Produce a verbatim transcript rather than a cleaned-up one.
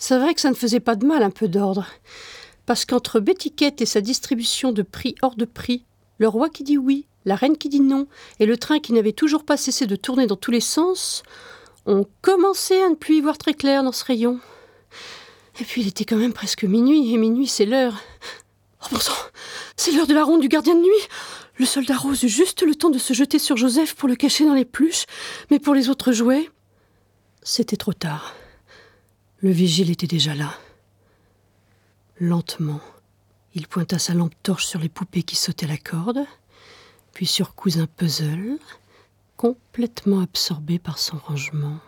C'est vrai que ça ne faisait pas de mal un peu d'ordre. Parce qu'entre Betty-Kate et sa distribution de prix hors de prix, le roi qui dit oui, la reine qui dit non, et le train qui n'avait toujours pas cessé de tourner dans tous les sens, on commençait à ne plus y voir très clair dans ce rayon. Et puis il était quand même presque minuit, et minuit c'est l'heure. Oh bon sang, c'est l'heure de la ronde du gardien de nuit. Le soldat rose eut juste le temps de se jeter sur Joseph pour le cacher dans les pluches, mais pour les autres jouets, c'était trop tard. Le vigile était déjà là. Lentement, il pointa sa lampe torche sur les poupées qui sautaient la corde, puis sur Cousin Puzzle, complètement absorbé par son rangement.